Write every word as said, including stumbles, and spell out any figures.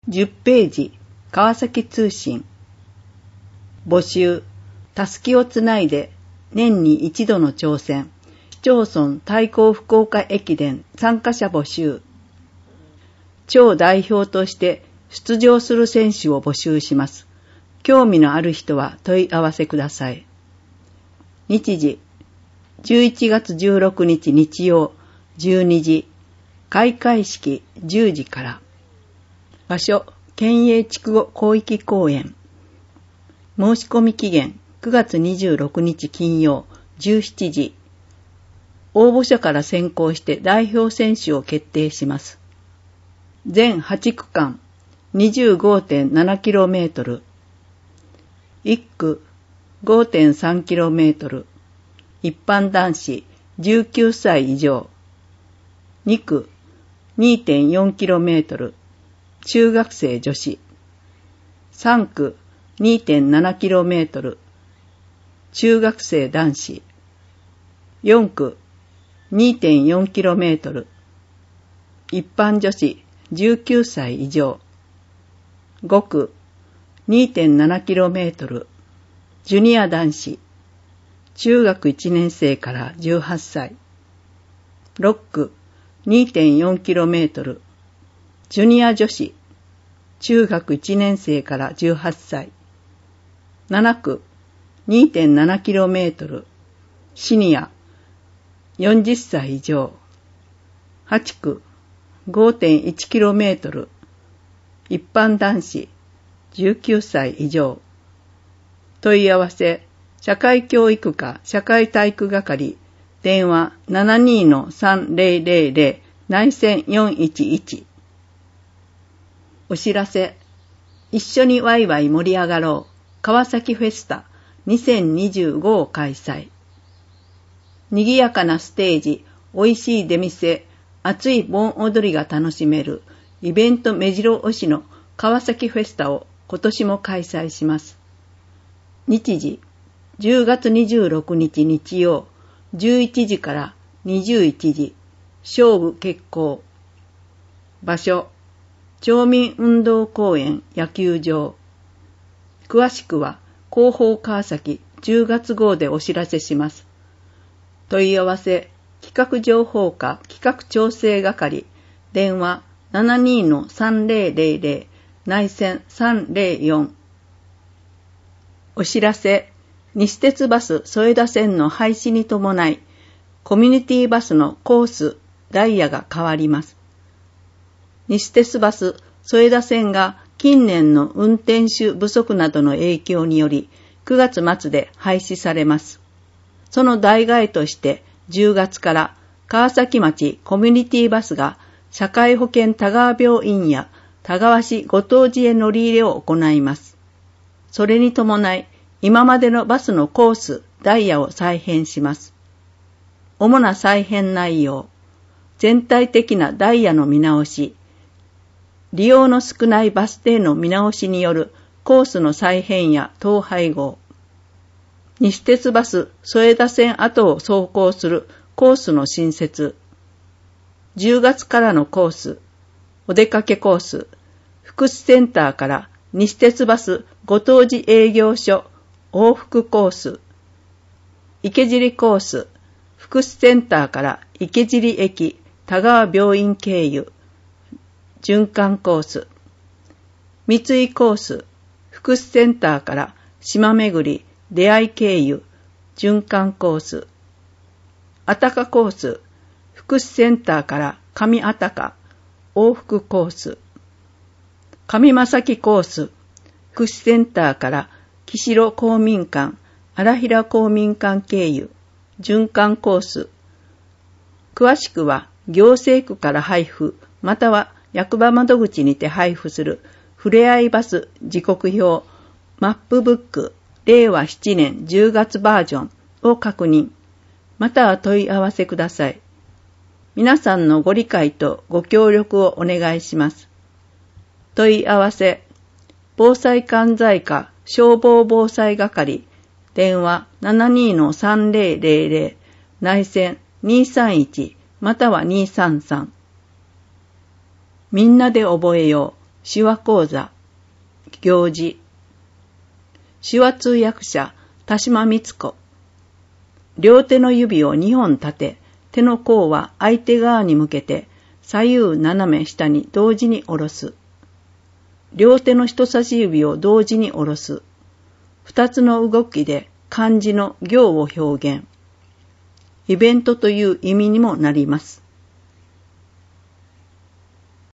じゅっページ、川崎通信。募集、たすきをつないで、年に一度の挑戦、市町村対抗福岡駅伝参加者募集。町代表として出場する選手を募集します。興味のある人は問い合わせください。日時、じゅういちがつじゅうろくにち日曜、じゅうにじ、開会式じゅうじから。場所、県営筑後広域公園。申し込み期限、くがつにじゅうろくにち金曜、じゅうしちじ。応募者から選考して代表選手を決定します。全はちくかん、にじゅうごてんななキロメートル。いっく、ごてんさんキロメートル。一般男子じゅうきゅうさい以上。にく、にてんよんキロメートル。中学生女子。さんく、にてんななキロメートル。中学生男子。よんく、にてんよんキロメートル。一般女子じゅうきゅうさい以上。ごく、にてんななキロメートル。ジュニア男子。中学いちねん生からじゅうはっさい。ろっく、にてんよんキロメートル。ジュニア女子。中学いちねん生からじゅうはっさい。ななく、にてんななキロメートル。シニア。よんじゅっさい以上。はちく、ごてんいちキロメートル。一般男子じゅうきゅうさい以上。問い合わせ、社会教育課社会体育係、電話 ななにーさんぜろぜろぜろ 内線よんいちいち。お知らせ、一緒にワイワイ盛り上がろう川崎フェスタにせんにじゅうごを開催。賑やかなステージ、美味しい出店、熱い盆踊りが楽しめるイベント目白押しの川崎フェスタを今年も開催します。日時、じゅうがつにじゅうろくにち日曜、じゅういちじからにじゅういちじ、勝負決行。場所、町民運動公園野球場。詳しくは広報川崎じゅうがつ号でお知らせします。問い合わせ、企画情報課企画調整係、電話 ななにーさんぜろぜろぜろ 内線さんぜろよん。お知らせ、西鉄バス添田線の廃止に伴い、コミュニティバスのコース、ダイヤが変わります。西鉄バス添田線が近年の運転手不足などの影響により、くがつ末で廃止されます。その代替えとしてじゅうがつから川崎町コミュニティバスが社会保険田川病院や田川市ご当地へ乗り入れを行います。それに伴い、今までのバスのコース、ダイヤを再編します。主な再編内容、全体的なダイヤの見直し、利用の少ないバス停の見直しによるコースの再編や統廃合、西鉄バス添田線跡を走行するコースの新設、じゅうがつからのコース、お出かけコース、福祉センターから西鉄バスご当地営業所往復コース、池尻コース、福祉センターから池尻駅田川病院経由、循環コース、三井コース、福祉センターから島巡り出会い経由、循環コース、あたかコース、福祉センターから上あたか往復コース、上正木コース、福祉センターから木代公民館、荒平公民館経由、循環コース。詳しくは行政区から配布、または役場窓口にて配布するふれあいバス時刻表マップブックれいわななねんじゅうがつバージョンを確認、または問い合わせください。皆さんのご理解とご協力をお願いします。問い合わせ、防災管財課消防防災係、電話 ななにーさんぜろぜろぜろ 内線にさんいちまたはにさんさん。みんなで覚えよう手話講座、行事。手話通訳者、田島光子。両手の指をにほん立て、手の甲は相手側に向けて、左右斜め下に同時に下ろす。両手の人差し指を同時に下ろす。二つの動きで漢字の行を表現。イベントという意味にもなります。